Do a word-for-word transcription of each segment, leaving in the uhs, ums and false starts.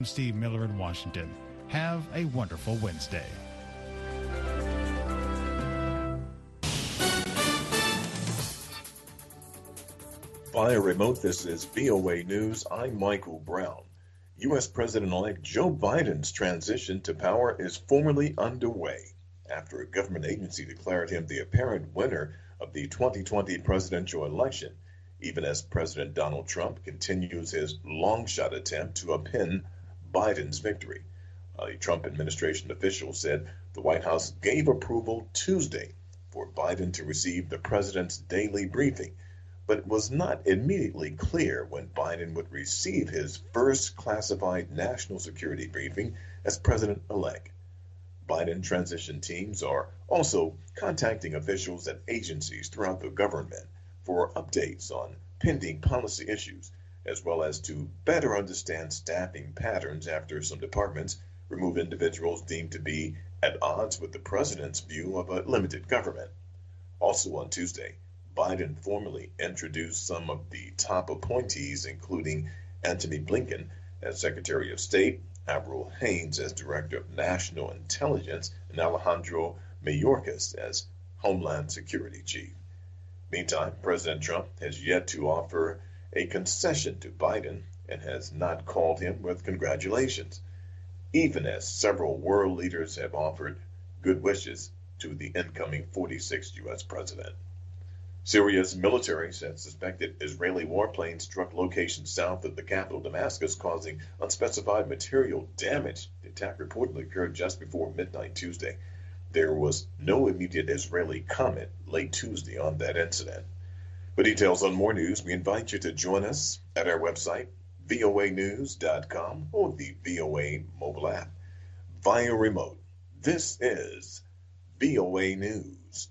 Steve Miller in Washington. Have a wonderful Wednesday. Via remote, this is V O A News. I'm Michael Brown. U S. President-elect Joe Biden's transition to power is formally underway after a government agency declared him the apparent winner of the twenty twenty presidential election, even as President Donald Trump continues his long-shot attempt to upend Biden's victory. A Trump administration official said the White House gave approval Tuesday for Biden to receive the president's daily briefing, but it was not immediately clear when Biden would receive his first classified national security briefing as president-elect. Biden transition teams are also contacting officials at agencies throughout the government for updates on pending policy issues, as well as to better understand staffing patterns after some departments remove individuals deemed to be at odds with the president's view of a limited government. Also on Tuesday, Biden formally introduced some of the top appointees, including Antony Blinken as Secretary of State, Avril Haines as Director of National Intelligence, and Alejandro Mayorkas as Homeland Security Chief. Meantime, President Trump has yet to offer a concession to Biden and has not called him with congratulations, even as several world leaders have offered good wishes to the incoming forty-sixth U S president. Syria's military said suspected Israeli warplanes struck locations south of the capital, Damascus, causing unspecified material damage. The attack reportedly occurred just before midnight Tuesday. There was no immediate Israeli comment late Tuesday on that incident. For details on more news, we invite you to join us at our website, V O A news dot com, or the V O A mobile app. Via remote, this is V O A News.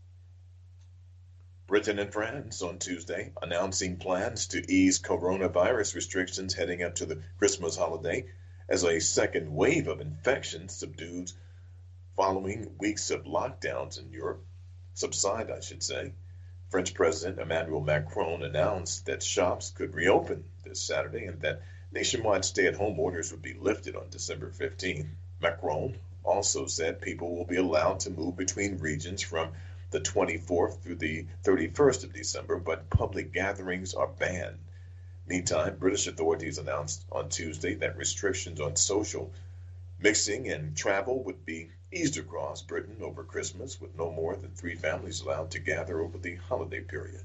Britain and France on Tuesday announcing plans to ease coronavirus restrictions heading up to the Christmas holiday as a second wave of infections subdued following weeks of lockdowns in Europe. Subside, I should say. French President Emmanuel Macron announced that shops could reopen this Saturday and that nationwide stay-at-home orders would be lifted on December fifteenth. Macron also said people will be allowed to move between regions from the twenty-fourth through the thirty-first of December, but public gatherings are banned. Meantime, British authorities announced on Tuesday that restrictions on social mixing and travel would be eased across Britain over Christmas, with no more than three families allowed to gather over the holiday period.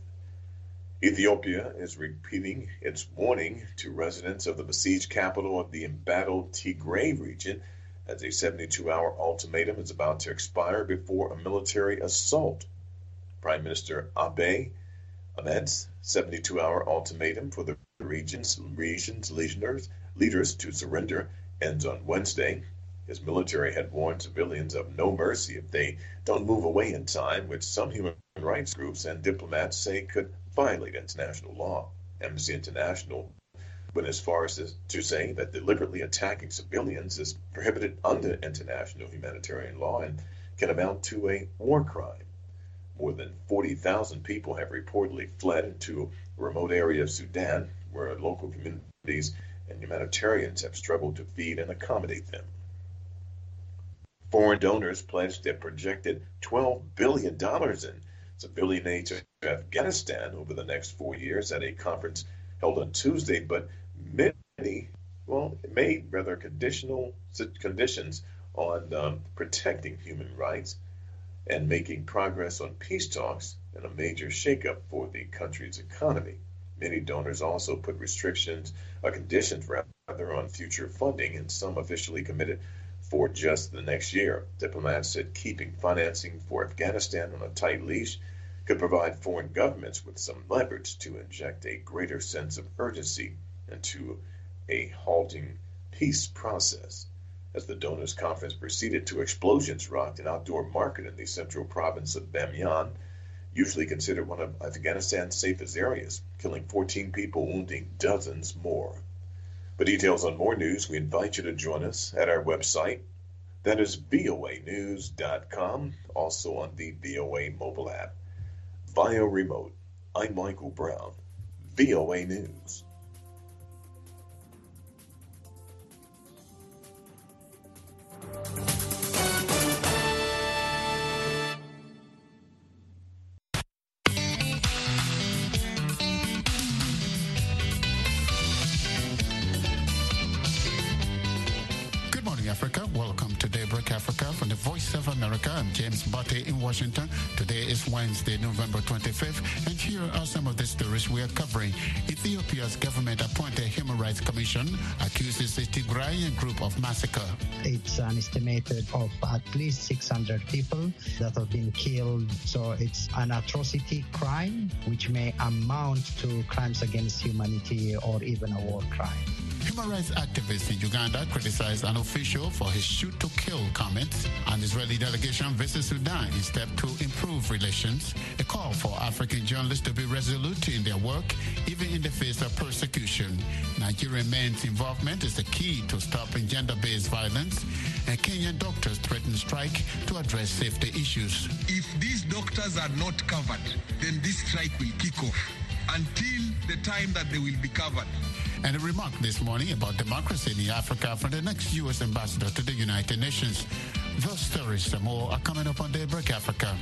Ethiopia is repeating its warning to residents of the besieged capital of the embattled Tigray region as a seventy-two hour ultimatum is about to expire before a military assault. Prime Minister Abiy Ahmed's seventy-two hour ultimatum for the region's, region's leaders, leaders to surrender ends on Wednesday. His military had warned civilians of no mercy if they don't move away in time, which some human rights groups and diplomats say could violate international law. Amnesty International went as far as to say that deliberately attacking civilians is prohibited under international humanitarian law and can amount to a war crime. More than forty thousand people have reportedly fled into a remote area of Sudan, where local communities and humanitarians have struggled to feed and accommodate them. Foreign donors pledged a projected twelve billion dollars in civilian aid to Afghanistan over the next four years at a conference held on Tuesday, but many, well, made rather conditional conditions on um, protecting human rights and making progress on peace talks and a major shakeup for the country's economy. Many donors also put restrictions, or conditions rather, on future funding, and some officially committed for just the next year. Diplomats said keeping financing for Afghanistan on a tight leash could provide foreign governments with some leverage to inject a greater sense of urgency into a halting peace process. As the donors' conference proceeded, two explosions rocked an outdoor market in the central province of Bamyan, usually considered one of Afghanistan's safest areas, killing fourteen people, wounding dozens more. For details on more news, we invite you to join us at our website. That is V O A news dot com, also on the V O A mobile app. Via remote, I'm Michael Brown, V O A News. morning, Africa. Welcome to Daybreak Africa from the Voice of America. I'm James Botte in Washington. Today is Wednesday, November twenty-fifth, and here are some of the stories we are covering. Ethiopia's government-appointed Human Rights Commission accuses the Tigrayan group of massacre. It's an estimated of at least six hundred people that have been killed. So it's an atrocity crime which may amount to crimes against humanity or even a war crime. Human rights activists in Uganda criticized an official for his shoot-to-kill comments. An Israeli delegation visits Sudan in step to improve relations. A call for African journalists to be resolute in their work, even in the face of persecution. Nigerian men's involvement is the key to stopping gender-based violence. And Kenyan doctors threaten strike to address safety issues. If these doctors are not covered, then this strike will kick off until the time that they will be covered. And a remark this morning about democracy in Africa from the next U S ambassador to the United Nations. Those stories and more are coming up on Daybreak Africa.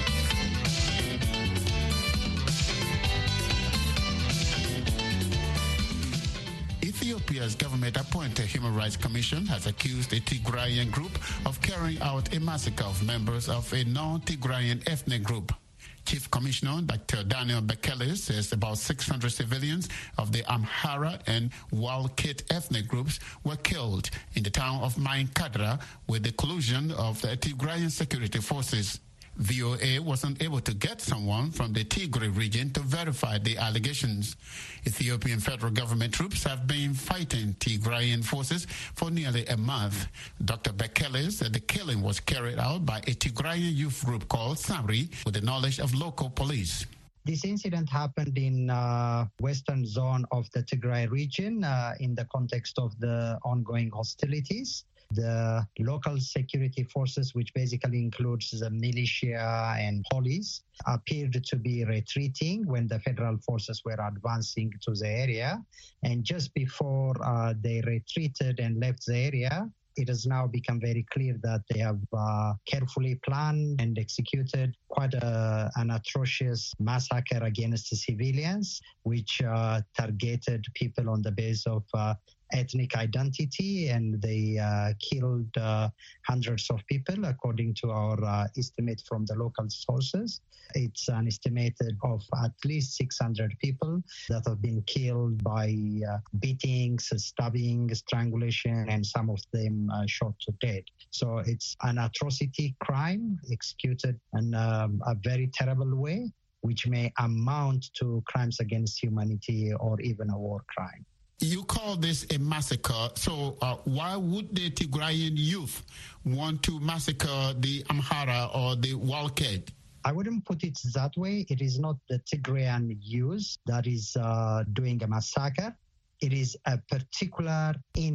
Ethiopia's government-appointed Human Rights Commission has accused a Tigrayan group of carrying out a massacre of members of a non-Tigrayan ethnic group. Chief Commissioner Doctor Daniel Bekele says about six hundred civilians of the Amhara and Walkite ethnic groups were killed in the town of Mainkadra with the collusion of the Tigrayan security forces. V O A wasn't able to get someone from the Tigray region to verify the allegations. Ethiopian federal government troops have been fighting Tigrayan forces for nearly a month. Doctor Bekele said the killing was carried out by a Tigrayan youth group called Samri with the knowledge of local police. This incident happened in uh, western zone of the Tigray region uh, in the context of the ongoing hostilities. The local security forces, which basically includes the militia and police, appeared to be retreating when the federal forces were advancing to the area. And just before uh, they retreated and left the area, it has now become very clear that they have uh, carefully planned and executed quite a, an atrocious massacre against the civilians, which uh, targeted people on the basis of uh, ethnic identity, and they uh, killed uh, hundreds of people, according to our uh, estimate from the local sources. It's an estimated of at least six hundred people that have been killed by uh, beatings, stabbing, strangulation, and some of them uh, shot to death. So it's an atrocity crime executed in um, a very terrible way, which may amount to crimes against humanity or even a war crime. You call this a massacre, so uh, why would the Tigrayan youth want to massacre the Amhara or the Walkite? I wouldn't put it that way. It is not the Tigrayan youth that is uh, doing a massacre. It is a particular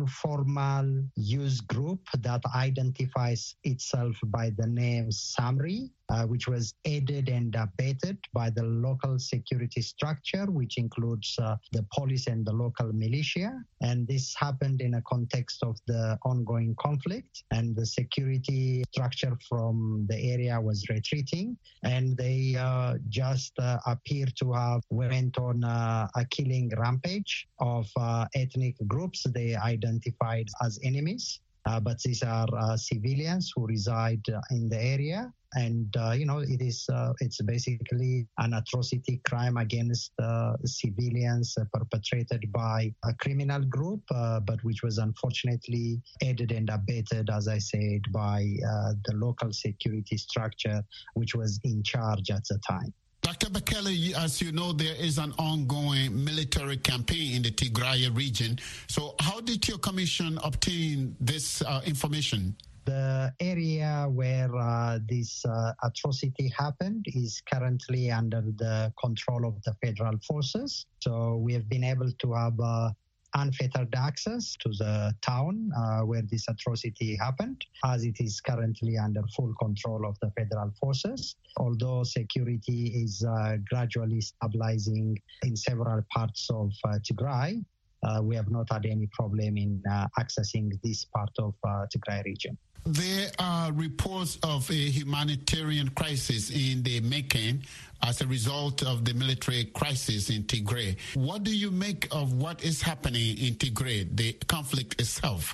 informal youth group that identifies itself by the name Samri, uh, which was aided and abetted by the local security structure, which includes uh, the police and the local militia. And this happened in a context of the ongoing conflict, and the security structure from the area was retreating, and they uh, just uh, appear to have went on uh, a killing rampage of uh, ethnic groups they identified as enemies. Uh, but these are uh, civilians who reside uh, in the area. And, uh, you know, it is uh, it's basically an atrocity crime against uh, civilians uh, perpetrated by a criminal group, uh, but which was unfortunately aided and abetted, as I said, by uh, the local security structure, which was in charge at the time. Doctor Bekele, as you know, there is an ongoing military campaign in the Tigray region. So how did your commission obtain this uh, information? The area where uh, this uh, atrocity happened is currently under the control of the federal forces. So we have been able to have uh, unfettered access to the town uh, where this atrocity happened, as it is currently under full control of the federal forces. Although security is uh, gradually stabilizing in several parts of uh, Tigray, uh, we have not had any problem in uh, accessing this part of uh, Tigray region. There are reports of a humanitarian crisis in the making as a result of the military crisis in Tigray. What do you make of what is happening in Tigray, the conflict itself? That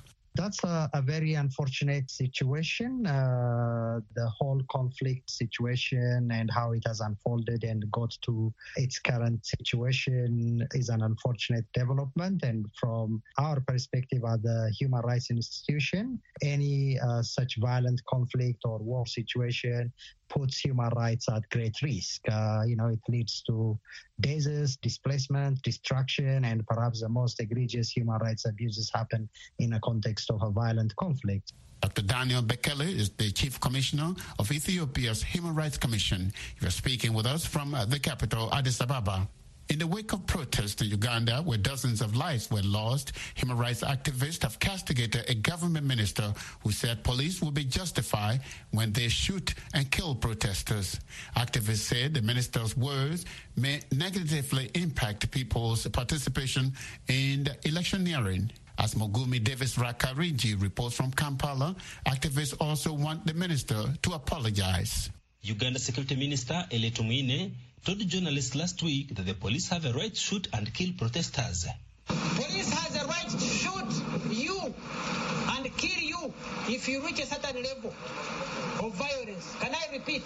that's a, a very unfortunate situation. Uh, the whole conflict situation and how it has unfolded and got to its current situation is an unfortunate development. And from our perspective as the human rights institution, any uh, such violent conflict or war situation puts human rights at great risk. Uh, you know, it leads to deaths, displacement, destruction, and perhaps the most egregious human rights abuses happen in a context of a violent conflict. Doctor Daniel Bekele is the Chief Commissioner of Ethiopia's Human Rights Commission. He was speaking with us from uh, the capital, Addis Ababa. In the wake of protests in Uganda, where dozens of lives were lost, human rights activists have castigated a government minister who said police will be justified when they shoot and kill protesters. Activists said the minister's words may negatively impact people's participation in the electioneering. As Mogumi Davis Rakariji reports from Kampala, activists also want the minister to apologize. Uganda Security Minister Ele Tumwine told journalists last week that the police have a right to shoot and kill protesters. Police has a right to shoot you and kill you if you reach a certain level of violence. Can I repeat?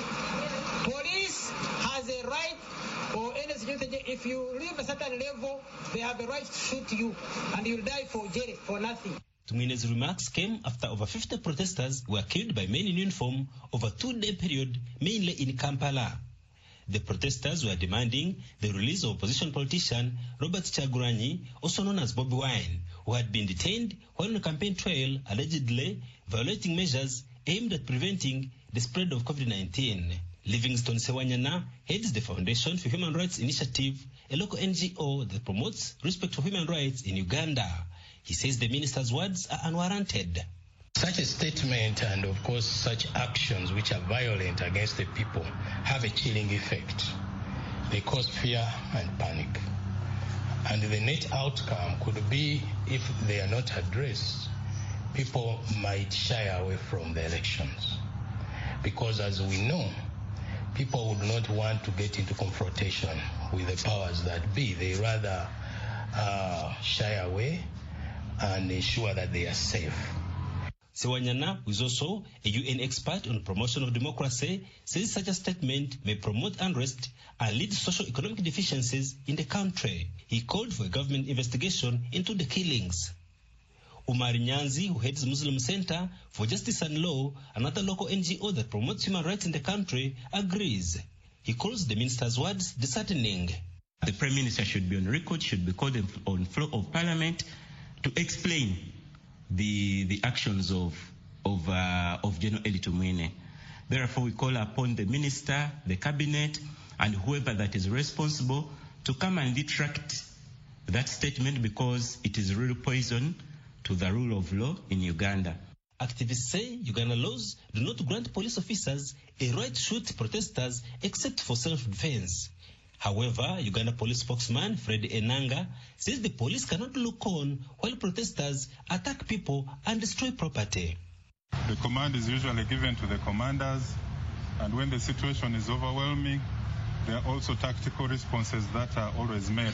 Police has a right, or any security, if you reach a certain level, they have a right to shoot you and you'll die for jail for nothing. Tumine's remarks came after over fifty protesters were killed by men in uniform over a two-day period, mainly in Kampala. The protesters were demanding the release of opposition politician Robert Kyagulanyi, also known as Bobi Wine, who had been detained while on a campaign trail, allegedly violating measures aimed at preventing the spread of COVID nineteen. Livingstone Sewanyana heads the Foundation for Human Rights Initiative, a local N G O that promotes respect for human rights in Uganda. He says the minister's words are unwarranted. Such a statement and, of course, such actions which are violent against the people have a chilling effect. They cause fear and panic. And the net outcome could be, if they are not addressed, people might shy away from the elections. Because as we know, people would not want to get into confrontation with the powers that be. They rather uh, shy away and ensure that they are safe. Sewanyana, who is also a U N expert on promotion of democracy, says such a statement may promote unrest and lead to socio-economic deficiencies in the country. He called for a government investigation into the killings. Umar Nyanzi, who heads Muslim Center for Justice and Law, another local N G O that promotes human rights in the country, agrees. He calls the minister's words disheartening. The Prime Minister should be on record, should be called on floor of Parliament to explain the the actions of of uh, of General Eli Tumwine. Therefore, we call upon the minister, the cabinet, and whoever that is responsible to come and retract that statement, because it is real poison to the rule of law in Uganda. Activists say Uganda laws do not grant police officers a right to shoot protesters except for self-defense. However, Uganda police spokesman Fred Enanga says the police cannot look on while protesters attack people and destroy property. The command is usually given to the commanders, and when the situation is overwhelming, there are also tactical responses that are always made,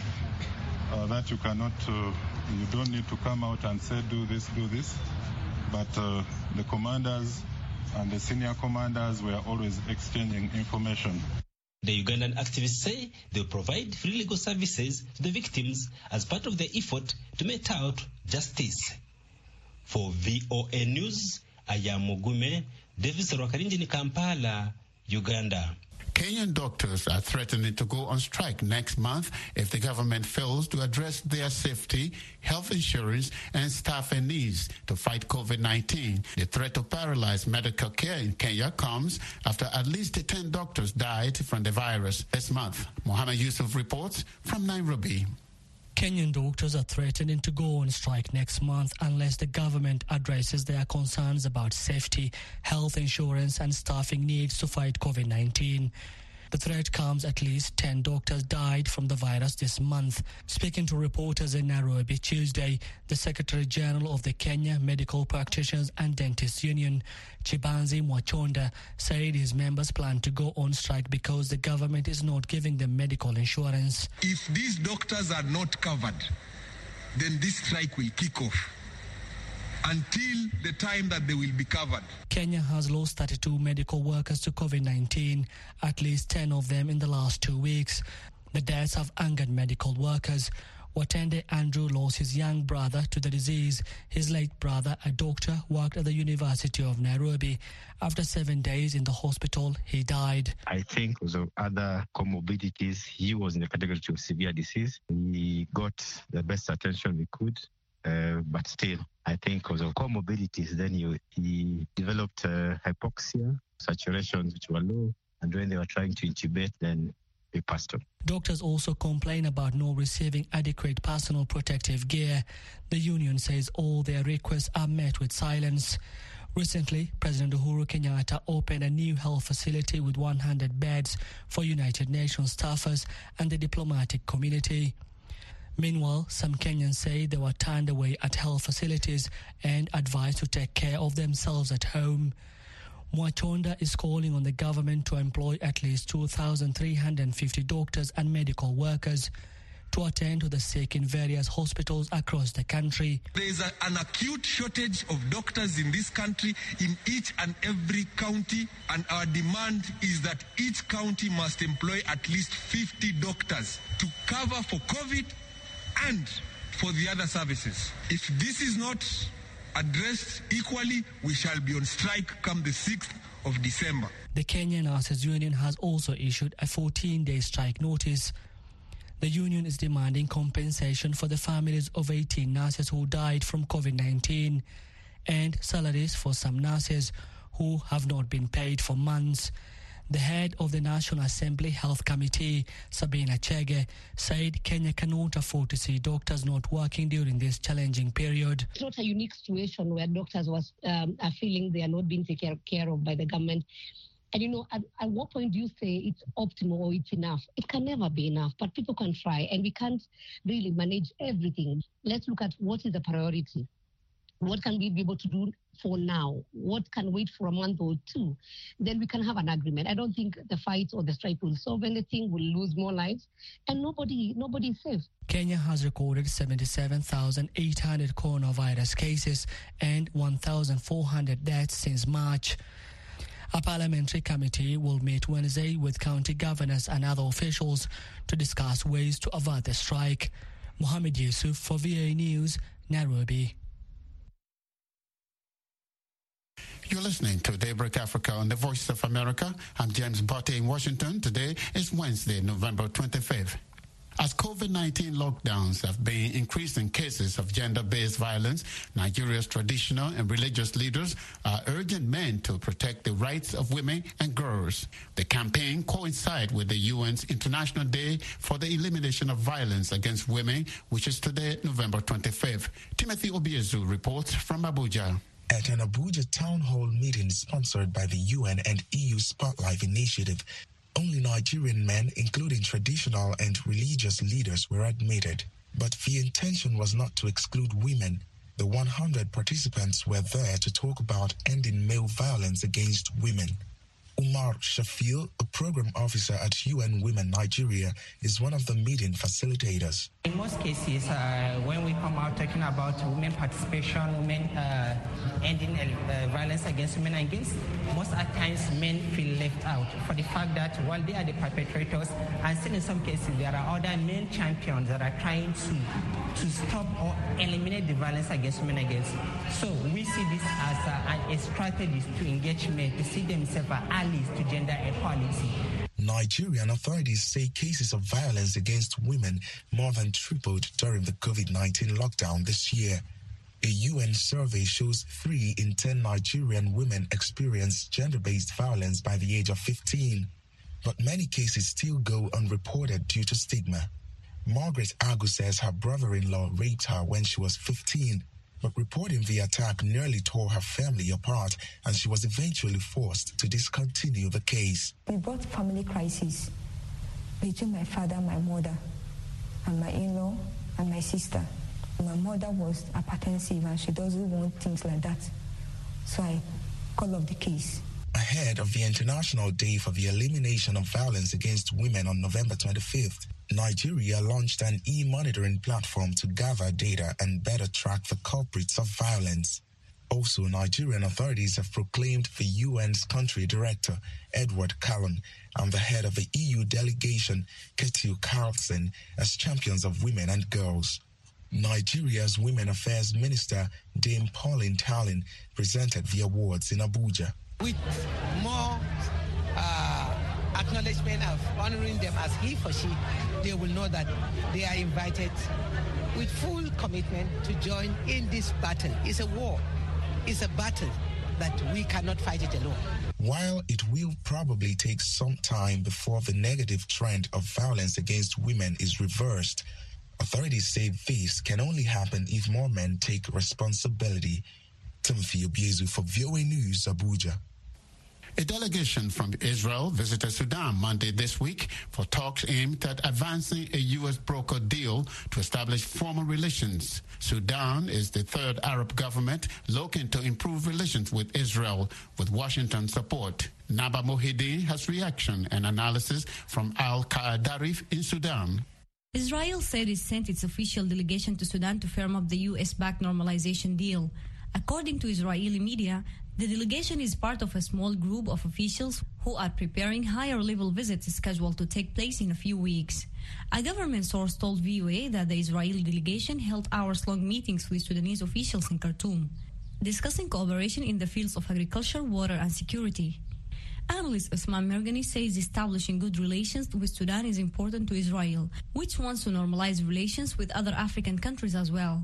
uh, that you cannot, uh, you don't need to come out and say do this, do this, but uh, the commanders and the senior commanders were always exchanging information. The Ugandan activists say they will provide free legal services to the victims as part of their effort to mete out justice. For V O A News, I am Mugume Davis Rwakarinji in Kampala, Uganda. Kenyan doctors are threatening to go on strike next month if the government fails to address their safety, health insurance, and staffing needs to fight COVID nineteen. The threat to paralyze medical care in Kenya comes after at least ten doctors died from the virus this month. Mohammed Yusuf reports from Nairobi. Kenyan doctors are threatening to go on strike next month unless the government addresses their concerns about safety, health insurance, and staffing needs to fight COVID nineteen. The threat comes at least ten doctors died from the virus this month. Speaking to reporters in Nairobi Tuesday, the Secretary General of the Kenya Medical Practitioners and Dentists Union, Chibanzi Mwachonda, said his members plan to go on strike because the government is not giving them medical insurance. If these doctors are not covered, then this strike will kick off. until the time that they will be covered. Kenya has lost thirty-two medical workers to COVID nineteen, at least ten of them in the last two weeks. The deaths have angered medical workers. Watende Andrew lost his young brother to the disease. His late brother, a doctor, worked at the University of Nairobi. After seven days in the hospital, he died. I think because of other comorbidities, he was in the category of severe disease. We got the best attention we could, uh, but still, I think because of comorbidities, then he, he developed uh, hypoxia, saturations which were low, and when they were trying to intubate, then he passed on. Doctors also complain about not receiving adequate personal protective gear. The union says all their requests are met with silence. Recently, President Uhuru Kenyatta opened a new health facility with one hundred beds for United Nations staffers and the diplomatic community. Meanwhile, some Kenyans say they were turned away at health facilities and advised to take care of themselves at home. Mwachonda is calling on the government to employ at least two thousand three hundred fifty doctors and medical workers to attend to the sick in various hospitals across the country. There is a, an acute shortage of doctors in this country, in each and every county, and our demand is that each county must employ at least fifty doctors to cover for COVID and for the other services. If this is not addressed equally, we shall be on strike come the sixth of December. The Kenya Nurses Union has also issued a fourteen-day strike notice. The union is demanding compensation for the families of eighteen nurses who died from COVID nineteen and salaries for some nurses who have not been paid for months. The head of the National Assembly Health Committee, Sabina Chege, said Kenya cannot afford to see doctors not working during this challenging period. It's not a unique situation where doctors was, um, are feeling they are not being taken care of by the government. And, you know, at, at what point do you say it's optimal or it's enough? It can never be enough, but people can try, and we can't really manage everything. Let's look at what is the priority. What can we be able to do for now? What can wait for a month or two? Then we can have an agreement. I don't think the fight or the strike will solve anything. We'll lose more lives, and nobody, nobody is safe. Kenya has recorded seventy-seven thousand eight hundred coronavirus cases and one thousand four hundred deaths since March. A parliamentary committee will meet Wednesday with county governors and other officials to discuss ways to avert the strike. Mohammed Yusuf for V A News, Nairobi. You're listening to Daybreak Africa on the Voice of America. I'm James Botte in Washington. Today is Wednesday, November twenty-fifth. As COVID nineteen lockdowns have been increasing cases of gender-based violence, Nigeria's traditional and religious leaders are urging men to protect the rights of women and girls. The campaign coincides with the U N's International Day for the Elimination of Violence Against Women, which is today, November twenty-fifth. Timothy Obiezu reports from Abuja. At an Abuja town hall meeting sponsored by the U N and E U Spotlight Initiative, only Nigerian men, including traditional and religious leaders, were admitted. But the intention was not to exclude women. The one hundred participants were there to talk about ending male violence against women. Umar Shafil, a program officer at U N Women Nigeria, is one of the meeting facilitators. In most cases, uh, when we come out talking about women participation, women uh, ending uh, violence against women and girls, most at times men feel left out for the fact that while they are the perpetrators, and still in some cases there are other men champions that are trying to to stop or eliminate the violence against women and girls. So we see this as a, a strategy to engage men to see themselves as allies to gender equality. Nigerian authorities say cases of violence against women more than tripled during the COVID nineteen lockdown this year. A U N survey shows three in ten Nigerian women experience gender-based violence by the age of fifteen. But many cases still go unreported due to stigma. Margaret Agu says her brother-in-law raped her when she was fifteen, but reporting the attack nearly tore her family apart, and she was eventually forced to discontinue the case. We brought family crisis between my father, my mother, and my in-law and my sister. My mother was hypertensive and she doesn't want things like that. So I called off the case. Ahead of the International Day for the Elimination of Violence Against Women on November twenty-fifth, Nigeria launched an e-monitoring platform to gather data and better track the culprits of violence. Also, Nigerian authorities have proclaimed the U N's country director, Edward Cullen, and the head of the E U delegation, Ketil Carlson, as champions of women and girls. Nigeria's Women Affairs Minister, Dame Pauline Talin, presented the awards in Abuja. With more uh, acknowledgement of honoring them as he or she, they will know that they are invited with full commitment to join in this battle. It's a war. It's a battle that we cannot fight it alone. While it will probably take some time before the negative trend of violence against women is reversed, authorities say this can only happen if more men take responsibility. Timothy Obiezu for V O A News, Abuja. A delegation from Israel visited Sudan Monday this week for talks aimed at advancing a U S brokered deal to establish formal relations. Sudan is the third Arab government looking to improve relations with Israel with Washington support. Naba Mohideen has reaction and analysis from Al-Qa'adarif in Sudan. Israel said it sent its official delegation to Sudan to firm up the U S-backed normalization deal. According to Israeli media, the delegation is part of a small group of officials who are preparing higher-level visits scheduled to take place in a few weeks. A government source told V O A that the Israeli delegation held hours-long meetings with Sudanese officials in Khartoum, discussing cooperation in the fields of agriculture, water, and security. Analyst Usman Merghani says establishing good relations with Sudan is important to Israel, which wants to normalize relations with other African countries as well.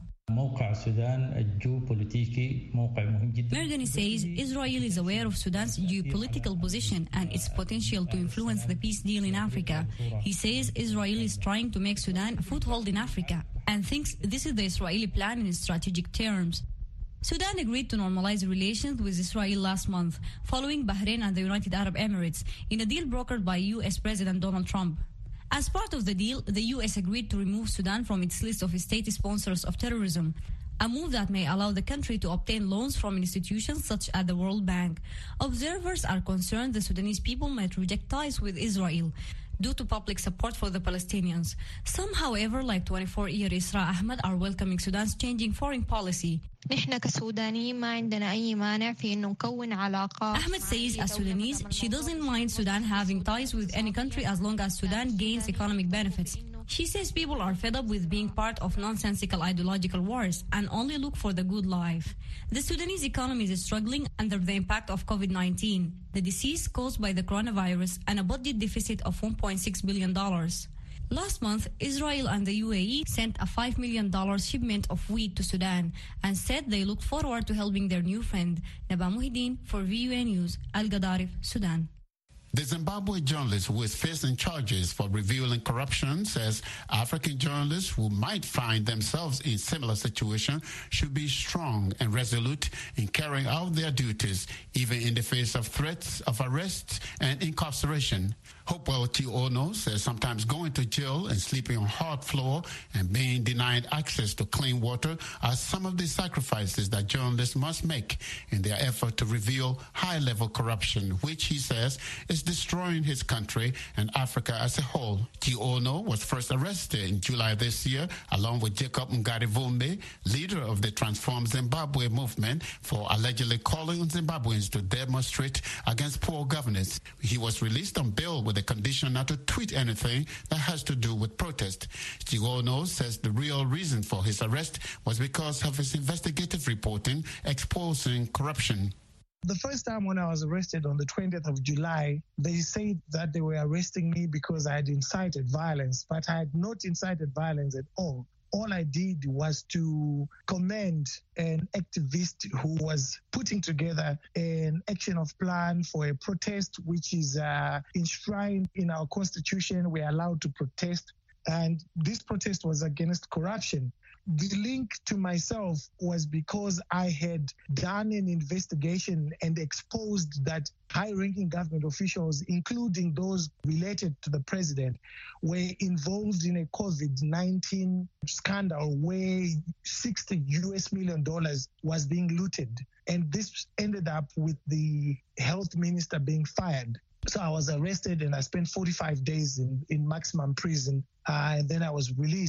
Merghani says Israel is aware of Sudan's geopolitical position and its potential to influence the peace deal in Africa. He says Israel is trying to make Sudan a foothold in Africa and thinks this is the Israeli plan in strategic terms. Sudan agreed to normalize relations with Israel last month, following Bahrain and the United Arab Emirates, in a deal brokered by U S President Donald Trump. As part of the deal, the U S agreed to remove Sudan from its list of state sponsors of terrorism, a move that may allow the country to obtain loans from institutions such as the World Bank. Observers are concerned the Sudanese people might reject ties with Israel due to public support for the Palestinians. Some, however, like twenty-four-year Isra Ahmed, are welcoming Sudan's changing foreign policy. Ahmed says, as Sudanese, she doesn't mind Sudan having ties with any country as long as Sudan gains economic benefits. She says people are fed up with being part of nonsensical ideological wars and only look for the good life. The Sudanese economy is struggling under the impact of COVID nineteen, the disease caused by the coronavirus, and a budget deficit of one point six billion dollars. Last month, Israel and the U A E sent a five million dollars shipment of wheat to Sudan and said they looked forward to helping their new friend. Naba Mohideen for V U A News, Al-Gadarif, Sudan. The Zimbabwe journalist who is facing charges for revealing corruption says African journalists who might find themselves in similar situation should be strong and resolute in carrying out their duties, even in the face of threats of arrest and incarceration. Hopewell Tiono says sometimes going to jail and sleeping on hard floor and being denied access to clean water are some of the sacrifices that journalists must make in their effort to reveal high-level corruption, which he says is destroying his country and Africa as a whole. Tiono was first arrested in July this year, along with Jacob Ngarivumbe, leader of the Transform Zimbabwe movement, for allegedly calling on Zimbabweans to demonstrate against poor governance. He was released on bail with the condition not to tweet anything that has to do with protest. Tiono says the real reason for his arrest was because of his investigative reporting exposing corruption. The first time when I was arrested on the twentieth of July, they said that they were arresting me because I had incited violence, but I had not incited violence at all. All I did was to commend an activist who was putting together an action of plan for a protest, which is uh, enshrined in our constitution. We are allowed to protest. And this protest was against corruption. The link to myself was because I had done an investigation and exposed that high-ranking government officials, including those related to the president, were involved in a COVID nineteen scandal where sixty U S million dollars was being looted. And this ended up with the health minister being fired. So I was arrested and I spent forty-five days in, in maximum prison. Uh, and then I was released.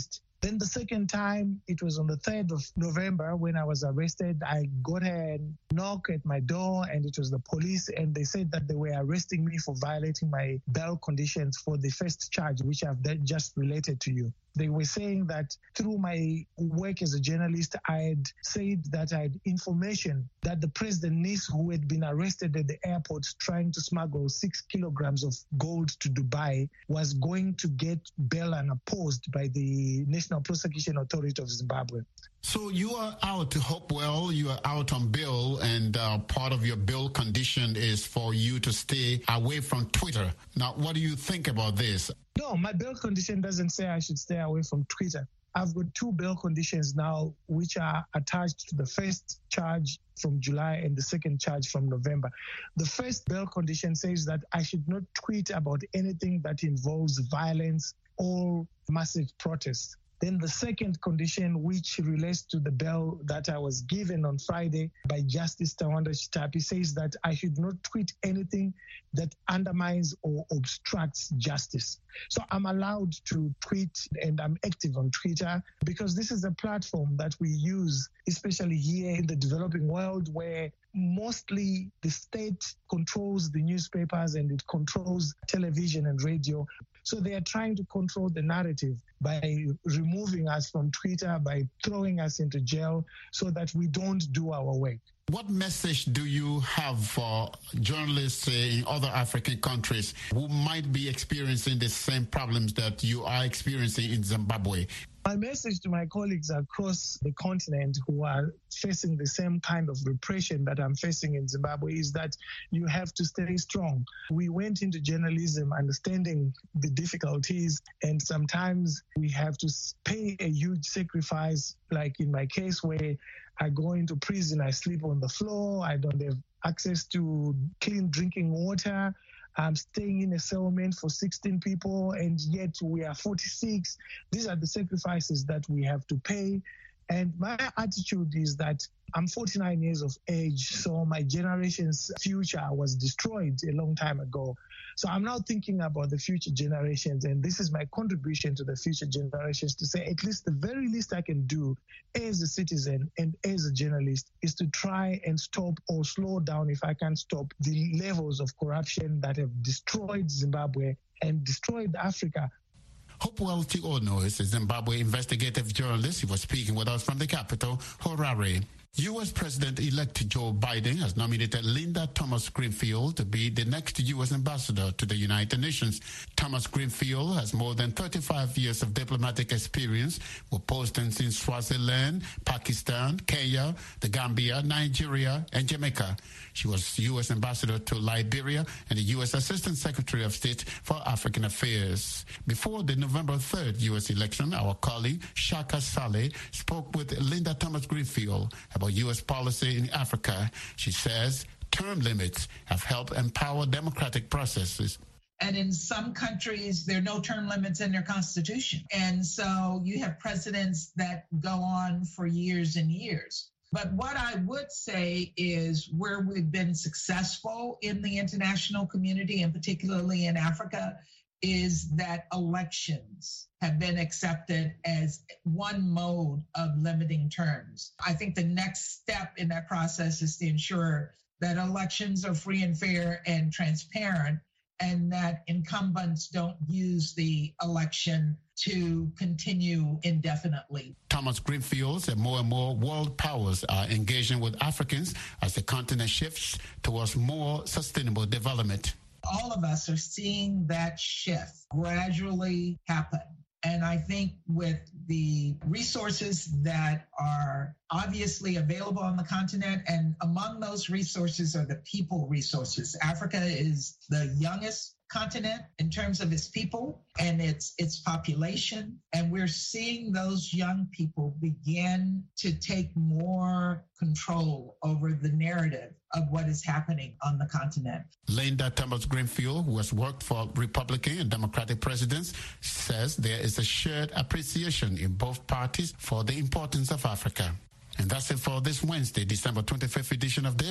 Then the second time, it was on the third of November when I was arrested. I got a knock at my door, and it was the police, and they said that they were arresting me for violating my bail conditions for the first charge, which I've just related to you. They were saying that through my work as a journalist, I had said that I had information that the President niece, who had been arrested at the airport trying to smuggle six kilograms of gold to Dubai, was going to get bail unopposed by the National Prosecution Authority of Zimbabwe. So you are out, Hopewell, you are out on bail, and uh, part of your bail condition is for you to stay away from Twitter. Now, what do you think about this? No, my bail condition doesn't say I should stay away from Twitter. I've got two bail conditions now, which are attached to the first charge from July and the second charge from November. The first bail condition says that I should not tweet about anything that involves violence or massive protests. Then the second condition, which relates to the bail that I was given on Friday by Justice Tawanda Chitapi, says that I should not tweet anything that undermines or obstructs justice. So I'm allowed to tweet, and I'm active on Twitter because this is a platform that we use, especially here in the developing world, where mostly the state controls the newspapers and it controls television and radio. So they are trying to control the narrative by removing us from Twitter, by throwing us into jail so that we don't do our work. What message do you have for journalists in other African countries who might be experiencing the same problems that you are experiencing in Zimbabwe? My message to my colleagues across the continent who are facing the same kind of repression that I'm facing in Zimbabwe is that you have to stay strong. We went into journalism understanding the difficulties, and sometimes we have to pay a huge sacrifice, like in my case where I go into prison, I sleep on the floor, I don't have access to clean drinking water. I'm staying in a settlement for sixteen people, and yet we are forty-six. These are the sacrifices that we have to pay. And my attitude is that I'm forty-nine years of age, so my generation's future was destroyed a long time ago. So I'm now thinking about the future generations, and this is my contribution to the future generations to say at least the very least I can do as a citizen and as a journalist is to try and stop or slow down, if I can stop, the levels of corruption that have destroyed Zimbabwe and destroyed Africa. Hopewell Tiono is a Zimbabwe investigative journalist. He was speaking with us from the capital, Harare. U S President-elect Joe Biden has nominated Linda Thomas Greenfield to be the next U S ambassador to the United Nations. Thomas Greenfield has more than thirty-five years of diplomatic experience with postings in Swaziland, Pakistan, Kenya, the Gambia, Nigeria, and Jamaica. She was U S ambassador to Liberia and the U S Assistant Secretary of State for African Affairs. Before the November third U S election, our colleague Shaka Saleh spoke with Linda Thomas Greenfield about U S policy in Africa. She says term limits have helped empower democratic processes. And in some countries, there are no term limits in their constitution. And so you have presidents that go on for years and years. But what I would say is where we've been successful in the international community, and particularly in Africa, is that elections have been accepted as one mode of limiting terms. I think the next step in that process is to ensure that elections are free and fair and transparent, and that incumbents don't use the election to continue indefinitely. Thomas Greenfield said more and more world powers are engaging with Africans as the continent shifts towards more sustainable development. All of us are seeing that shift gradually happen. And I think with the resources that are obviously available on the continent, and among those resources are the people resources. Africa is the youngest continent in terms of its people and its its population. And we're seeing those young people begin to take more control over the narrative of what is happening on the continent. Linda Thomas Greenfield, who has worked for Republican and Democratic presidents, says there is a shared appreciation in both parties for the importance of Africa. And that's it for this Wednesday, December twenty-fifth edition of the